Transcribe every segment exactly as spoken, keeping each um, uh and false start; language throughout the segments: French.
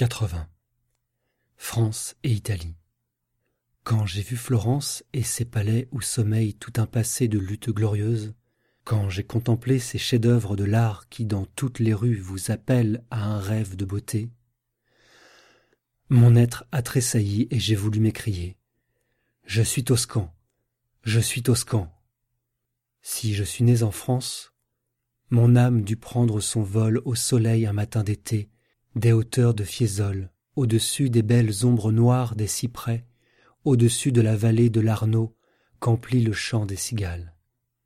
quatre-vingts. France et Italie. Quand j'ai vu Florence et ses palais où sommeille tout un passé de lutte glorieuse, quand j'ai contemplé ces chefs-d'œuvre de l'art qui dans toutes les rues vous appellent à un rêve de beauté, mon être a tressailli et j'ai voulu m'écrier « Je suis Toscan, je suis Toscan ». Si je suis né en France, mon âme dut prendre son vol au soleil un matin d'été, des hauteurs de Fiesole, au-dessus des belles ombres noires des cyprès, au-dessus de la vallée de l'Arno qu'emplit le chant des cigales.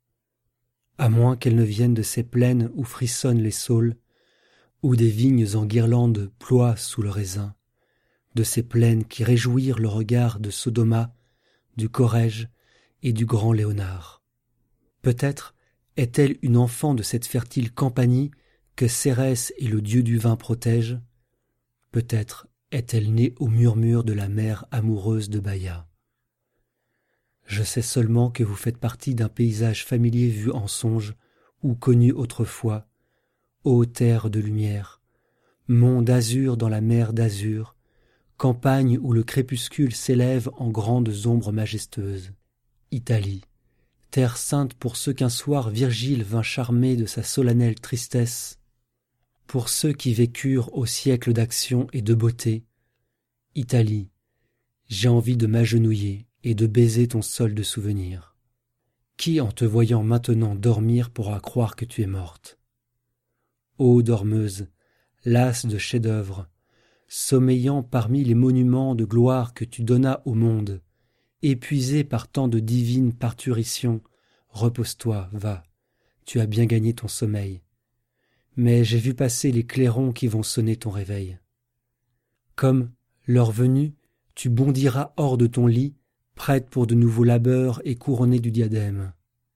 À moins qu'elle ne vienne de ces plaines où frissonnent les saules, où des vignes en guirlandes ploient sous le raisin, de ces plaines qui réjouirent le regard de Sodoma, du Corrège et du grand Léonard. Peut-être est-elle une enfant de cette fertile campanie que Cérès et le dieu du vin protègent. Peut-être est-elle née au murmure de la mer amoureuse de Baïa. Je sais seulement que vous faites partie d'un paysage familier vu en songe ou connu autrefois, ô terre de lumière, mont d'azur dans la mer d'azur, campagne où le crépuscule s'élève en grandes ombres majestueuses. Italie, terre sainte pour ceux qu'un soir Virgile vint charmer de sa solennelle tristesse, pour ceux qui vécurent au siècle d'action et de beauté. Italie, j'ai envie de m'agenouiller et de baiser ton sol de souvenirs. Qui, en te voyant maintenant dormir, pourra croire que tu es morte? Ô dormeuse, lasse de chefs-d'œuvre, sommeillant parmi les monuments de gloire que tu donnas au monde, épuisée par tant de divines parturitions, repose-toi, va, tu as bien gagné ton sommeil. Mais j'ai vu passer les clairons qui vont sonner ton réveil. Comme, l'heure venue, tu bondiras hors de ton lit, prête pour de nouveaux labeurs et couronnée du diadème.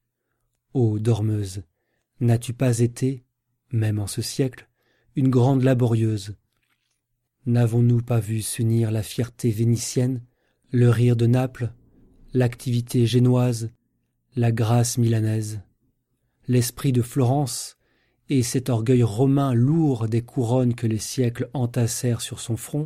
Ô dormeuse, n'as-tu pas été, même en ce siècle, une grande laborieuse? N'avons-nous pas vu s'unir la fierté vénitienne, le rire de Naples, l'activité génoise, la grâce milanaise, l'esprit de Florence et cet orgueil romain lourd des couronnes que les siècles entassèrent sur son front?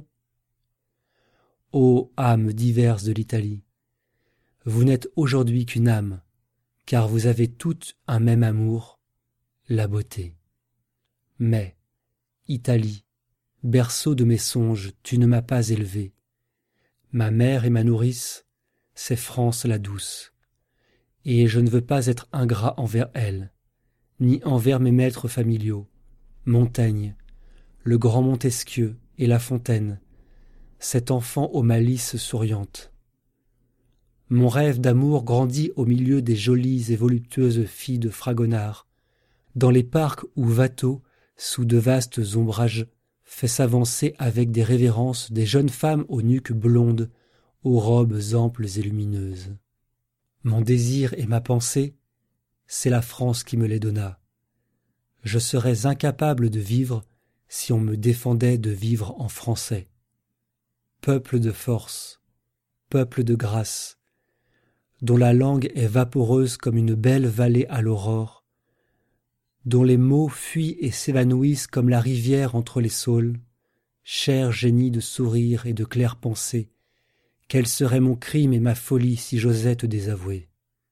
Ô âmes diverses de l'Italie, vous n'êtes aujourd'hui qu'une âme, car vous avez toutes un même amour, la beauté. Mais, Italie, berceau de mes songes, tu ne m'as pas élevée. Ma mère et ma nourrice, c'est France la douce, et je ne veux pas être ingrat envers elle, ni envers mes maîtres familiaux, Montaigne, le grand Montesquieu et La Fontaine, cet enfant aux malices souriantes. Mon rêve d'amour grandit au milieu des jolies et voluptueuses filles de Fragonard, dans les parcs où Watteau, sous de vastes ombrages, fait s'avancer avec des révérences des jeunes femmes aux nuques blondes, aux robes amples et lumineuses. Mon désir et ma pensée, c'est la France qui me les donna. Je serais incapable de vivre si on me défendait de vivre en français. Peuple de force, peuple de grâce, dont la langue est vaporeuse comme une belle vallée à l'aurore, dont les mots fuient et s'évanouissent comme la rivière entre les saules, cher génie de sourire et de claires pensées, quel serait mon crime et ma folie si j'osais te désavouer.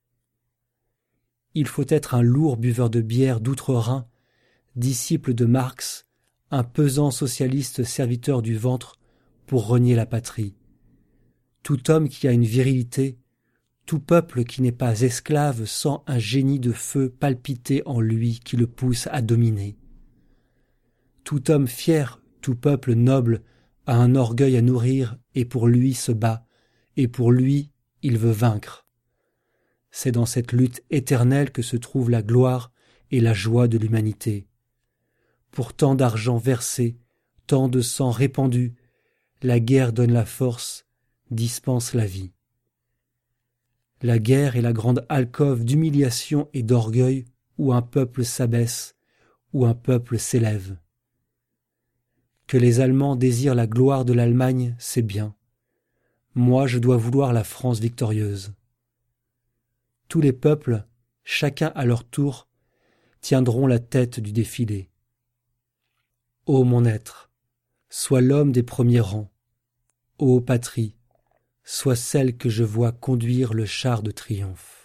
Il faut être un lourd buveur de bière d'outre-Rhin, disciple de Marx, un pesant socialiste serviteur du ventre pour renier la patrie. Tout homme qui a une virilité, tout peuple qui n'est pas esclave sent un génie de feu palpiter en lui qui le pousse à dominer. Tout homme fier, tout peuple noble a un orgueil à nourrir et pour lui se bat, et pour lui il veut vaincre. C'est dans cette lutte éternelle que se trouve la gloire et la joie de l'humanité. Pour tant d'argent versé, tant de sang répandu, la guerre donne la force, dispense la vie. La guerre est la grande alcôve d'humiliation et d'orgueil où un peuple s'abaisse, où un peuple s'élève. Que les Allemands désirent la gloire de l'Allemagne, c'est bien. Moi, je dois vouloir la France victorieuse. Tous les peuples, chacun à leur tour, tiendront la tête du défilé. Ô mon être, sois l'homme des premiers rangs. Ô patrie, sois celle que je vois conduire le char de triomphe.